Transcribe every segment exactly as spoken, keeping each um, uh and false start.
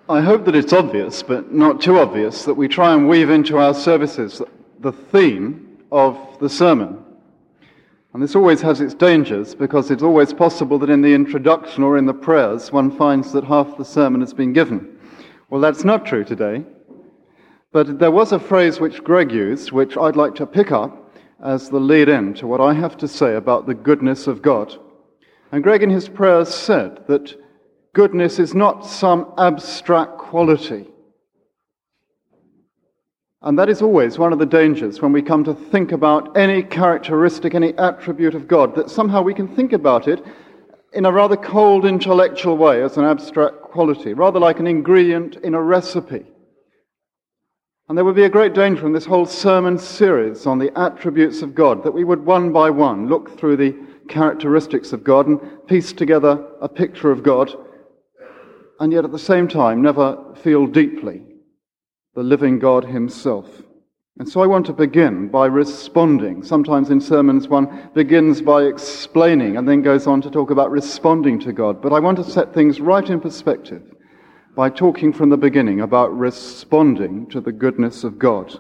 I hope that it's obvious, but not too obvious, that we try and weave into our services the theme of the sermon. And this always has its dangers, because it's always possible that in the introduction or in the prayers one finds that half the sermon has been given. Well, that's not true today. But there was a phrase which Greg used, which I'd like to pick up as the lead-in to what I have to say about the goodness of God. And Greg in his prayers said that goodness is not some abstract quality. And that is always one of the dangers when we come to think about any characteristic, any attribute of God, that somehow we can think about it in a rather cold intellectual way as an abstract quality, rather like an ingredient in a recipe. And there would be a great danger in this whole sermon series on the attributes of God, that we would one by one look through the characteristics of God and piece together a picture of God, and yet at the same time never feel deeply the living God himself. And so I want to begin by responding. Sometimes in sermons one begins by explaining and then goes on to talk about responding to God. But I want to set things right in perspective by talking from the beginning about responding to the goodness of God.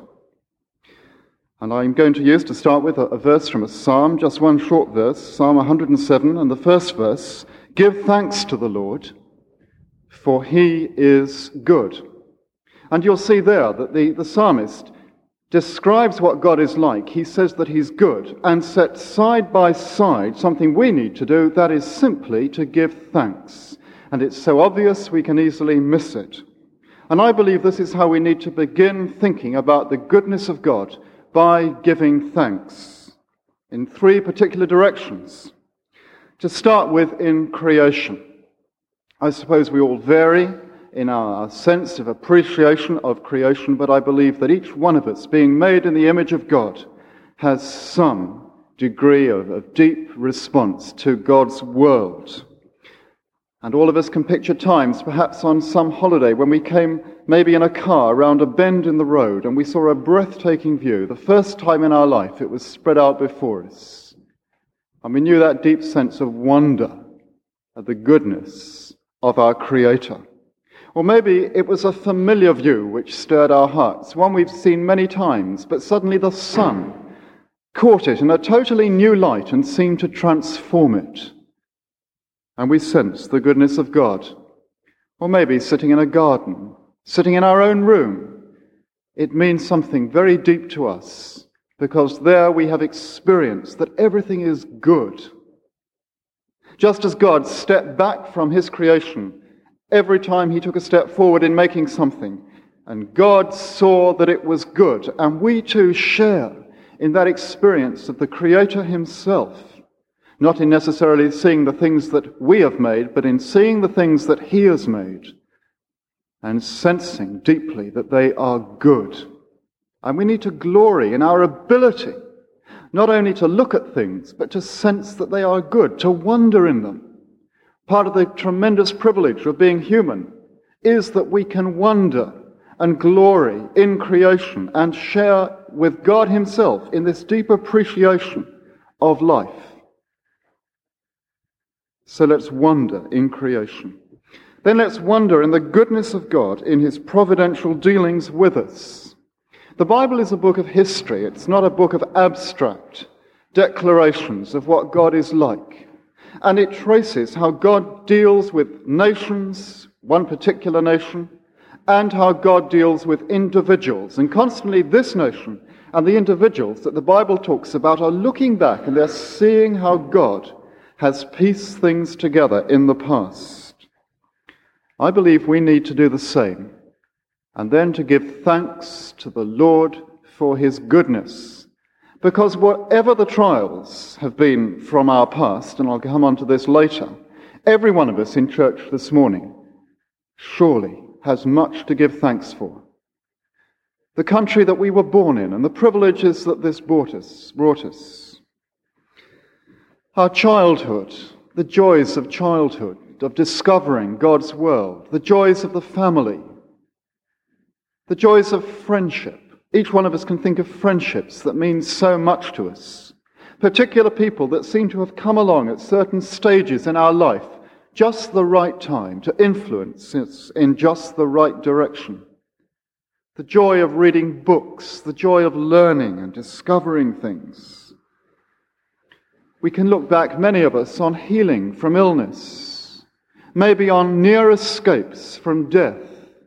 And I'm going to use, to start with, a, a verse from a psalm, just one short verse, Psalm one hundred seven, and the first verse, "Give thanks to the Lord, for he is good." And you'll see there that the, the psalmist describes what God is like. He says that he's good, and sets side by side something we need to do, that is simply to give thanks. And it's so obvious we can easily miss it. And I believe this is how we need to begin thinking about the goodness of God, by giving thanks in three particular directions. To start with, in creation. I suppose we all vary in our sense of appreciation of creation, but I believe that each one of us, being made in the image of God, has some degree of, of deep response to God's world. And all of us can picture times, perhaps on some holiday, when we came maybe in a car around a bend in the road and we saw a breathtaking view. The first time in our life it was spread out before us. And we knew that deep sense of wonder at the goodness of our Creator. Or maybe it was a familiar view which stirred our hearts, one we've seen many times, but suddenly the sun caught it in a totally new light and seemed to transform it. And we sense the goodness of God. Or maybe sitting in a garden, sitting in our own room. It means something very deep to us, because there we have experienced that everything is good. Just as God stepped back from his creation every time he took a step forward in making something, and God saw that it was good, and we too share in that experience of the Creator himself. Not in necessarily seeing the things that we have made, but in seeing the things that he has made and sensing deeply that they are good. And we need to glory in our ability not only to look at things, but to sense that they are good, to wonder in them. Part of the tremendous privilege of being human is that we can wonder and glory in creation and share with God himself in this deep appreciation of life. So let's wonder in creation. Then let's wonder in the goodness of God in his providential dealings with us. The Bible is a book of history. It's not a book of abstract declarations of what God is like. And it traces how God deals with nations, one particular nation, and how God deals with individuals. And constantly this nation and the individuals that the Bible talks about are looking back and they're seeing how God has pieced things together in the past. I believe we need to do the same, and then to give thanks to the Lord for his goodness. Because whatever the trials have been from our past, and I'll come on to this later, every one of us in church this morning surely has much to give thanks for. The country that we were born in and the privileges that this brought us, brought us. Our childhood, the joys of childhood, of discovering God's world, the joys of the family, the joys of friendship. Each one of us can think of friendships that mean so much to us. Particular people that seem to have come along at certain stages in our life just the right time to influence us in just the right direction. The joy of reading books, the joy of learning and discovering things. We can look back, many of us, on healing from illness, maybe on near escapes from death.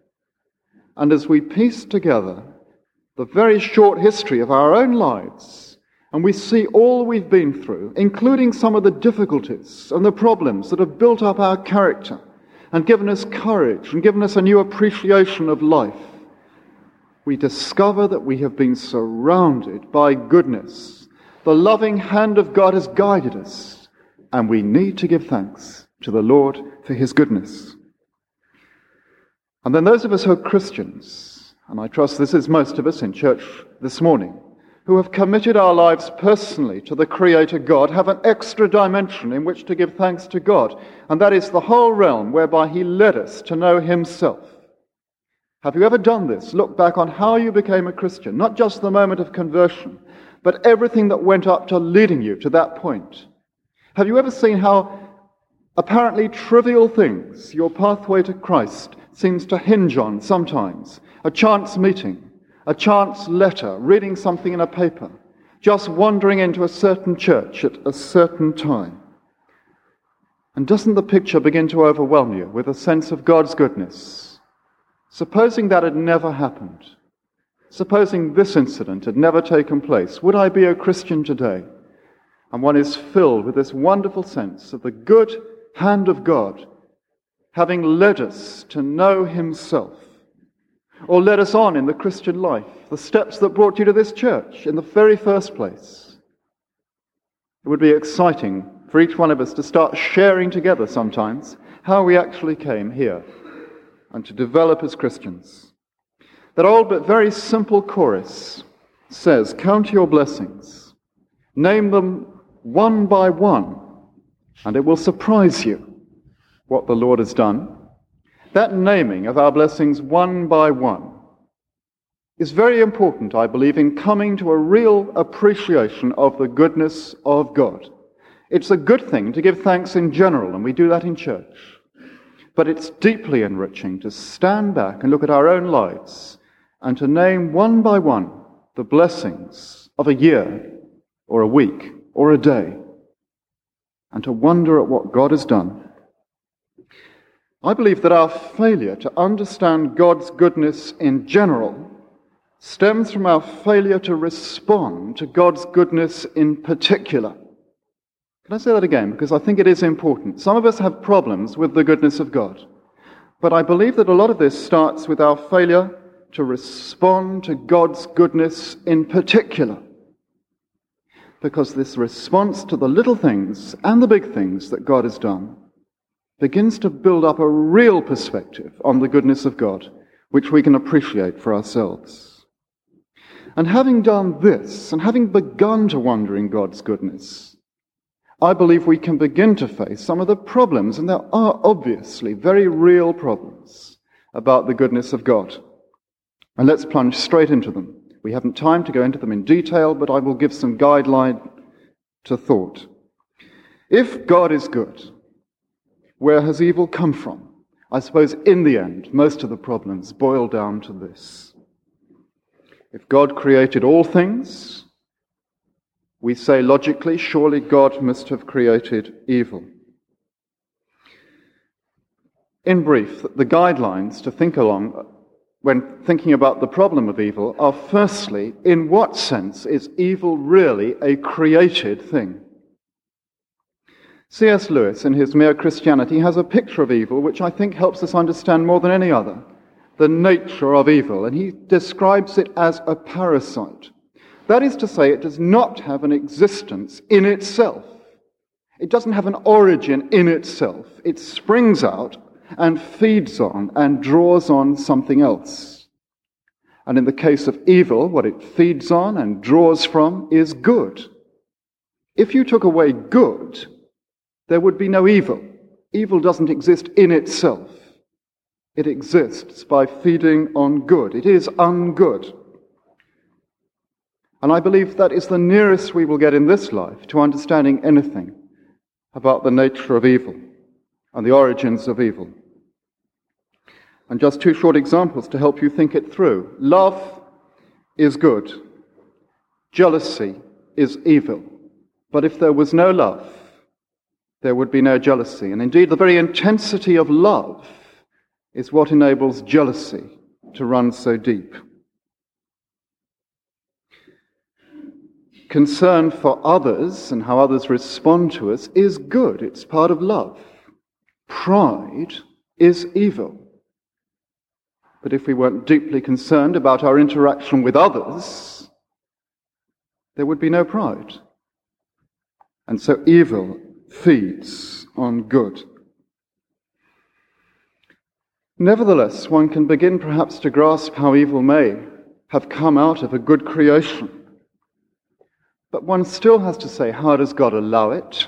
And as we piece together the very short history of our own lives, and we see all we've been through, including some of the difficulties and the problems that have built up our character and given us courage and given us a new appreciation of life, we discover that we have been surrounded by goodness. The loving hand of God has guided us, and we need to give thanks to the Lord for his goodness. And then those of us who are Christians, and I trust this is most of us in church this morning, who have committed our lives personally to the Creator God, have an extra dimension in which to give thanks to God, and that is the whole realm whereby he led us to know himself. Have you ever done this? Look back on how you became a Christian, not just the moment of conversion, but everything that went up to leading you to that point. Have you ever seen how apparently trivial things your pathway to Christ seems to hinge on sometimes? A chance meeting, a chance letter, reading something in a paper, just wandering into a certain church at a certain time. And doesn't the picture begin to overwhelm you with a sense of God's goodness? Supposing that had never happened, supposing this incident had never taken place, would I be a Christian today? And one is filled with this wonderful sense of the good hand of God having led us to know himself, or led us on in the Christian life, the steps that brought you to this church in the very first place. It would be exciting for each one of us to start sharing together sometimes how we actually came here and to develop as Christians. That old but very simple chorus says, count your blessings, name them one by one, and it will surprise you what the Lord has done. That naming of our blessings one by one is very important, I believe, in coming to a real appreciation of the goodness of God. It's a good thing to give thanks in general, and we do that in church. But it's deeply enriching to stand back and look at our own lives and to name one by one the blessings of a year or a week or a day and to wonder at what God has done. I believe that our failure to understand God's goodness in general stems from our failure to respond to God's goodness in particular. Can I say that again? Because I think it is important. Some of us have problems with the goodness of God. But I believe that a lot of this starts with our failure to respond to God's goodness in particular. Because this response to the little things and the big things that God has done begins to build up a real perspective on the goodness of God, which we can appreciate for ourselves. And having done this, and having begun to wonder in God's goodness, I believe we can begin to face some of the problems, and there are obviously very real problems about the goodness of God. And let's plunge straight into them. We haven't time to go into them in detail, but I will give some guideline to thought. If God is good, where has evil come from? I suppose in the end, most of the problems boil down to this. If God created all things, we say logically, surely God must have created evil. In brief, the guidelines to think along when thinking about the problem of evil are firstly, in what sense is evil really a created thing? C S Lewis, in his Mere Christianity, has a picture of evil which I think helps us understand more than any other the nature of evil, and he describes it as a parasite. That is to say, it does not have an existence in itself. It doesn't have an origin in itself. It springs out and feeds on and draws on something else. And in the case of evil, what it feeds on and draws from is good. If you took away good, there would be no evil. Evil doesn't exist in itself. It exists by feeding on good. It is ungood. And I believe that is the nearest we will get in this life to understanding anything about the nature of evil. and the origins of evil. And just two short examples to help you think it through. Love is good. Jealousy is evil. But if there was no love, there would be no jealousy. And indeed, the very intensity of love is what enables jealousy to run so deep. Concern for others and how others respond to us is good. It's part of love. Pride is evil. But if we weren't deeply concerned about our interaction with others, there would be no pride. And so evil feeds on good. Nevertheless, one can begin perhaps to grasp how evil may have come out of a good creation. But one still has to say, how does God allow it?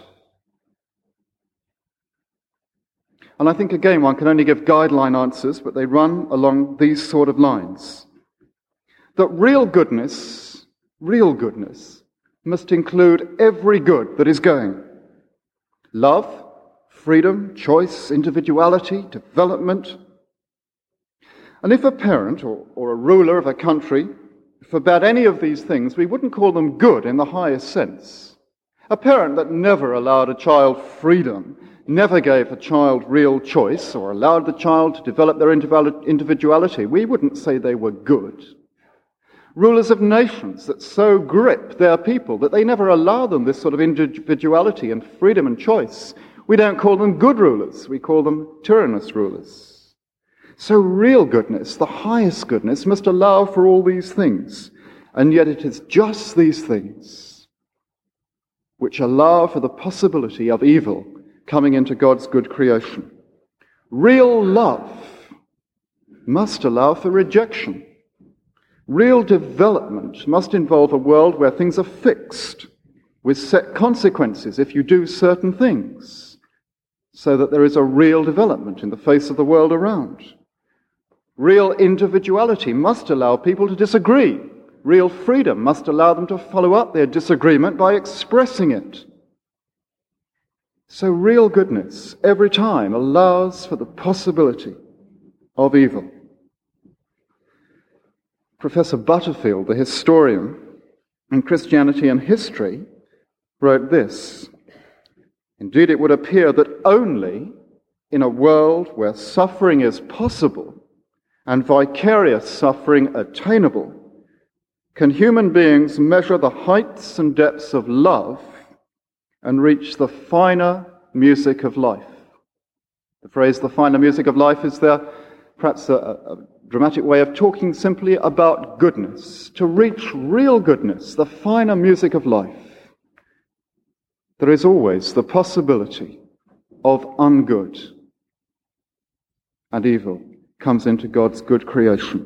And I think, again, one can only give guideline answers, but they run along these sort of lines. That real goodness, real goodness, must include every good that is going. Love, freedom, choice, individuality, development. And if a parent or, or a ruler of a country forbade any of these things, we wouldn't call them good in the highest sense. A parent that never allowed a child freedom, never gave a child real choice, or allowed the child to develop their individuality, we wouldn't say they were good. Rulers of nations that so grip their people that they never allow them this sort of individuality and freedom and choice, we don't call them good rulers, we call them tyrannous rulers. So real goodness, the highest goodness, must allow for all these things. And yet it is just these things which allow for the possibility of evil coming into God's good creation. Real love must allow for rejection. Real development must involve a world where things are fixed, with set consequences if you do certain things, so that there is a real development in the face of the world around. Real individuality must allow people to disagree. Real freedom must allow them to follow up their disagreement by expressing it. So real goodness, every time, allows for the possibility of evil. Professor Butterfield, the historian in Christianity and History, wrote this: "Indeed, it would appear that only in a world where suffering is possible and vicarious suffering attainable can human beings measure the heights and depths of love and reach the finer music of life." The phrase, the finer music of life, is there perhaps a, a dramatic way of talking simply about goodness. To reach real goodness, the finer music of life, there is always the possibility of ungood, and evil comes into God's good creation.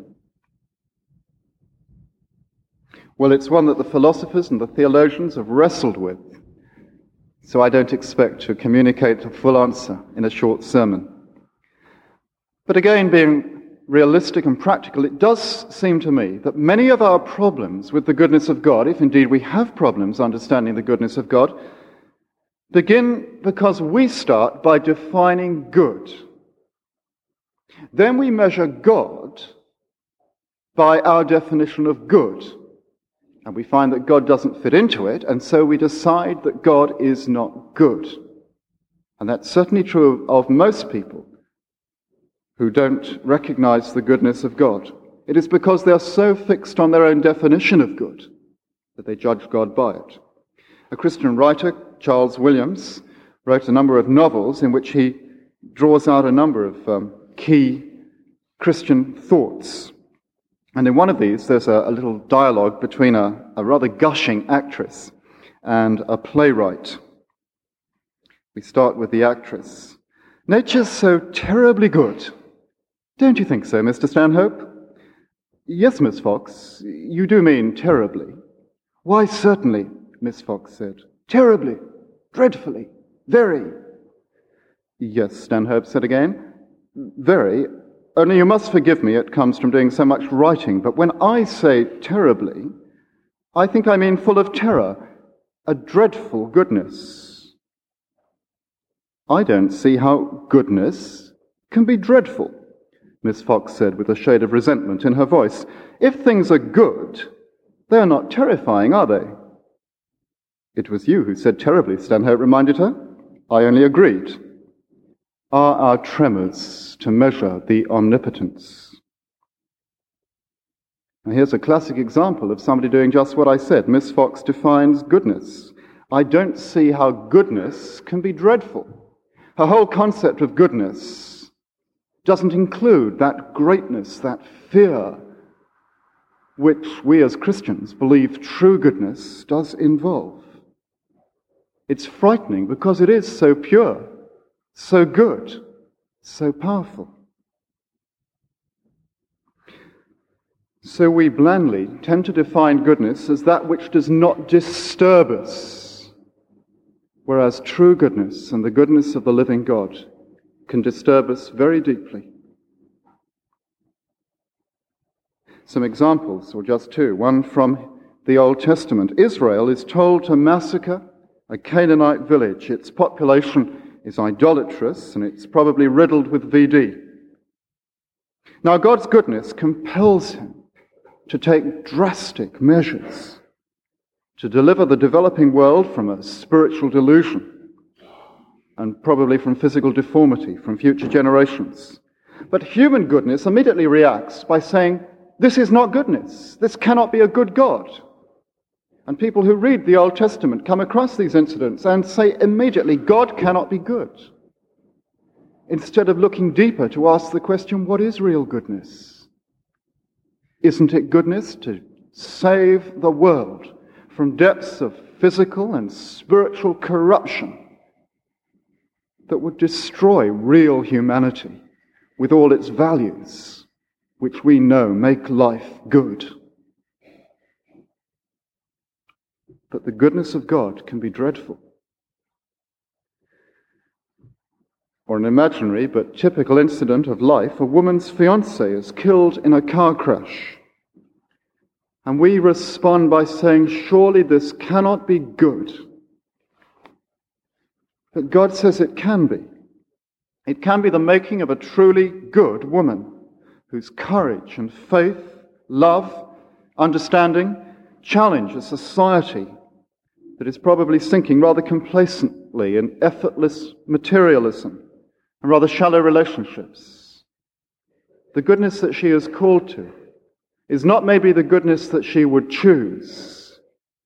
Well, it's one that the philosophers and the theologians have wrestled with, so I don't expect to communicate a full answer in a short sermon. But again, being realistic and practical, it does seem to me that many of our problems with the goodness of God, if indeed we have problems understanding the goodness of God, begin because we start by defining good. Then we measure God by our definition of good. And we find that God doesn't fit into it, and so we decide that God is not good. And that's certainly true of most people who don't recognize the goodness of God. It is because they're so fixed on their own definition of good that they judge God by it. A Christian writer, Charles Williams, wrote a number of novels in which he draws out a number of um, key Christian thoughts. And in one of these, there's a, a little dialogue between a, a rather gushing actress and a playwright. We start with the actress. "Nature's so terribly good. Don't you think so, Mister Stanhope?" "Yes, Miss Fox, you do mean terribly." "Why, certainly," Miss Fox said. "Terribly, dreadfully, very." "Yes," Stanhope said again. "Very. Only you must forgive me, it comes from doing so much writing, but when I say terribly, I think I mean full of terror, a dreadful goodness." I don't see how goodness can be dreadful, Miss Fox said with a shade of resentment in her voice. If things are good, they are not terrifying, are they? It was you who said terribly, Stanhope reminded her. I only agreed. Are our tremors to measure the omnipotence? Now here's a classic example of somebody doing just what I said. Miss Fox defines goodness. I don't see how goodness can be dreadful. Her whole concept of goodness doesn't include that greatness, that fear, which we as Christians believe true goodness does involve. It's frightening because it is so pure, so good, so powerful. So we blandly tend to define goodness as that which does not disturb us, whereas true goodness and the goodness of the living God can disturb us very deeply. Some examples, or just two. One from the Old Testament. Israel is told to massacre a Canaanite village. Its population is idolatrous and it's probably riddled with V D. Now God's goodness compels him to take drastic measures to deliver the developing world from a spiritual delusion and probably from physical deformity from future generations. But human goodness immediately reacts by saying, this is not goodness. This cannot be a good God. And people who read the Old Testament come across these incidents and say immediately, God cannot be good. Instead of looking deeper to ask the question, what is real goodness? Isn't it goodness to save the world from depths of physical and spiritual corruption that would destroy real humanity with all its values, which we know make life good? But the goodness of God can be dreadful. Or an imaginary but typical incident of life, a woman's fiancé is killed in a car crash. And we respond by saying, surely this cannot be good. But God says it can be. It can be the making of a truly good woman whose courage and faith, love, understanding challenge a society that is probably sinking rather complacently in effortless materialism and rather shallow relationships. The goodness that she is called to is not maybe the goodness that she would choose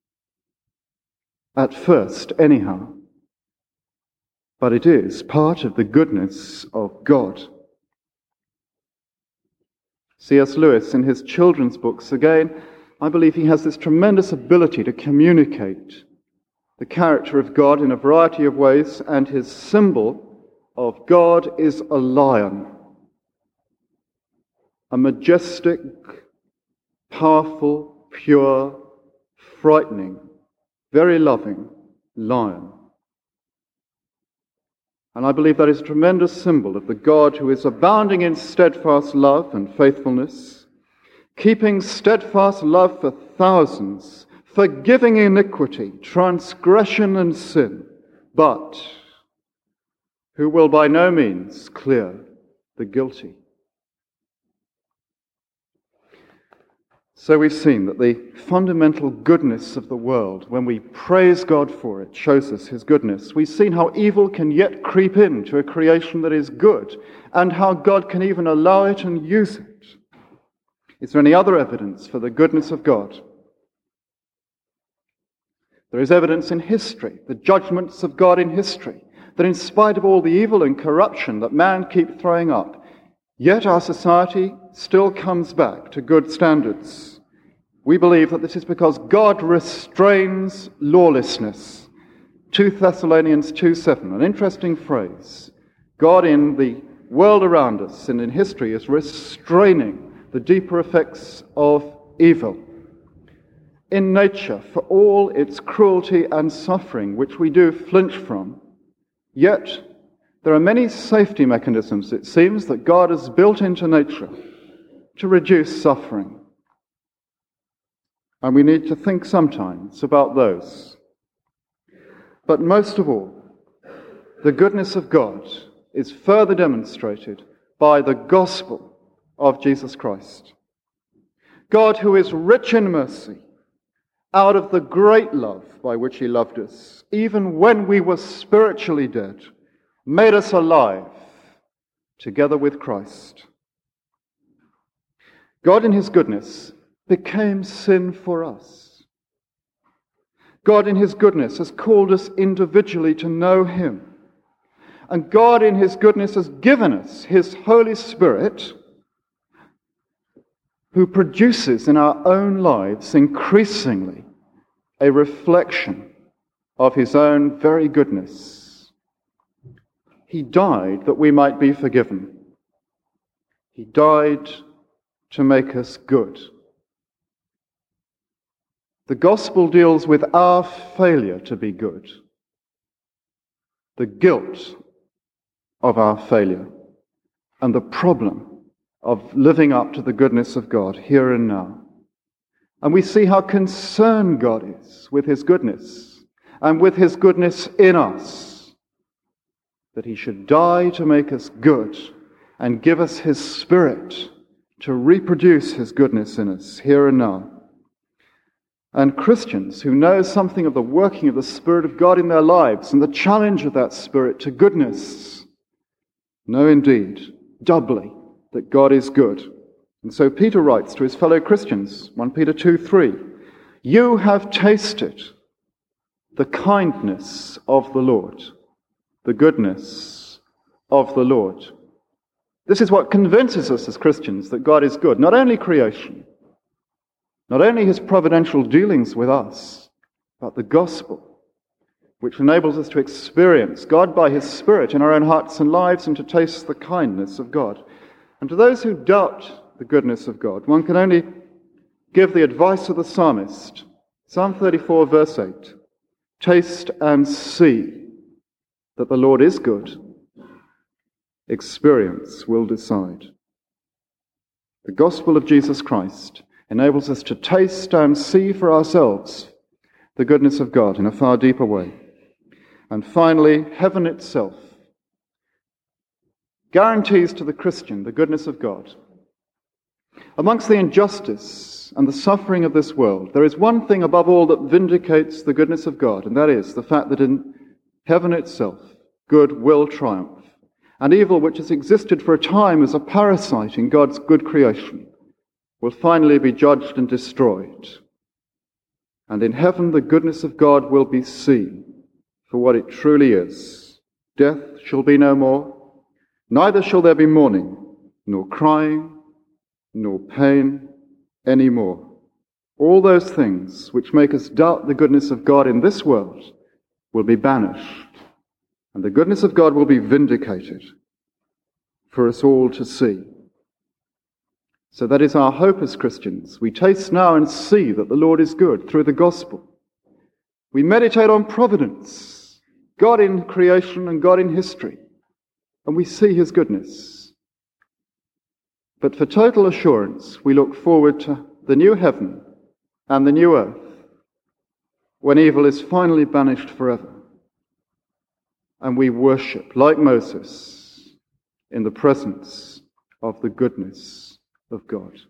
at first anyhow, but it is part of the goodness of God. C S Lewis, in his children's books, again, I believe he has this tremendous ability to communicate the character of God in a variety of ways, and his symbol of God is a lion. A majestic, powerful, pure, frightening, very loving lion. And I believe that is a tremendous symbol of the God who is abounding in steadfast love and faithfulness, keeping steadfast love for thousands, forgiving iniquity, transgression and sin, but who will by no means clear the guilty. So we've seen that the fundamental goodness of the world, when we praise God for it, shows us his goodness. We've seen how evil can yet creep into a creation that is good, and how God can even allow it and use it. Is there any other evidence for the goodness of God? There is evidence in history, the judgments of God in history, that in spite of all the evil and corruption that man keeps throwing up, yet our society still comes back to good standards. We believe that this is because God restrains lawlessness. Second Thessalonians two seven, an interesting phrase. God in the world around us and in history is restraining the deeper effects of evil. In nature, for all its cruelty and suffering, which we do flinch from, yet there are many safety mechanisms, it seems, that God has built into nature to reduce suffering. And we need to think sometimes about those. But most of all, the goodness of God is further demonstrated by the gospel of Jesus Christ. God, who is rich in mercy, out of the great love by which he loved us, even when we were spiritually dead, made us alive together with Christ. God in his goodness became sin for us. God in his goodness has called us individually to know him. And God in his goodness has given us his Holy Spirit, who produces in our own lives increasingly a reflection of his own very goodness. He died that we might be forgiven. He died to make us good. The gospel deals with our failure to be good, the guilt of our failure, and the problem of living up to the goodness of God here and now. And we see how concerned God is with his goodness and with his goodness in us, that he should die to make us good and give us his Spirit to reproduce his goodness in us here and now. And Christians who know something of the working of the Spirit of God in their lives and the challenge of that Spirit to goodness know indeed doubly that God is good. And so Peter writes to his fellow Christians, First Peter two three, "You have tasted the kindness of the Lord," the goodness of the Lord. This is what convinces us as Christians that God is good. Not only creation, not only his providential dealings with us, but the gospel, which enables us to experience God by his Spirit in our own hearts and lives and to taste the kindness of God. And to those who doubt the goodness of God, one can only give the advice of the psalmist. Psalm thirty-four, verse eight. "Taste and see that the Lord is good. Experience will decide." The gospel of Jesus Christ enables us to taste and see for ourselves the goodness of God in a far deeper way. And finally, heaven itself guarantees to the Christian the goodness of God. Amongst the injustice and the suffering of this world, there is one thing above all that vindicates the goodness of God, and that is the fact that in heaven itself, good will triumph, and evil, which has existed for a time as a parasite in God's good creation, will finally be judged and destroyed. And in heaven, the goodness of God will be seen for what it truly is. Death shall be no more, neither shall there be mourning, nor crying, nor pain any more. All those things which make us doubt the goodness of God in this world will be banished, and the goodness of God will be vindicated for us all to see. So that is our hope as Christians. We taste now and see that the Lord is good through the gospel. We meditate on providence, God in creation and God in history, and we see his goodness. But for total assurance, we look forward to the new heaven and the new earth, when evil is finally banished forever, and we worship, like Moses, in the presence of the goodness of God.